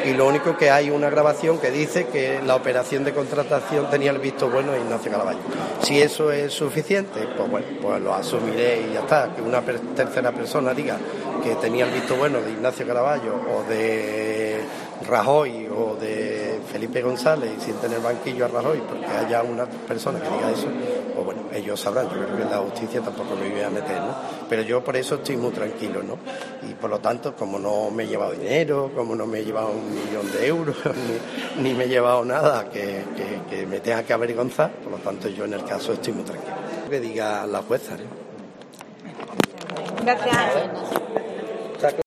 y lo único que hay una grabación que dice que la operación de contratación tenía el visto bueno de Ignacio Caraballo. Si eso es suficiente, pues bueno, pues lo asumiré y ya está. Que una tercera persona diga que tenía el visto bueno de Ignacio Caraballo o de Rajoy o de Felipe González y sin tener banquillo a Rajoy porque haya una persona que diga eso, pues bueno, ellos sabrán. Yo creo que en la justicia tampoco me voy a meter, ¿no? Pero yo por eso estoy muy tranquilo, ¿no? Y por lo tanto, como no me he llevado dinero, como no me he llevado 1.000.000 de euros, ni me he llevado nada que me tenga que avergonzar, por lo tanto yo en el caso estoy muy tranquilo. Que diga la jueza, ¿no? Gracias.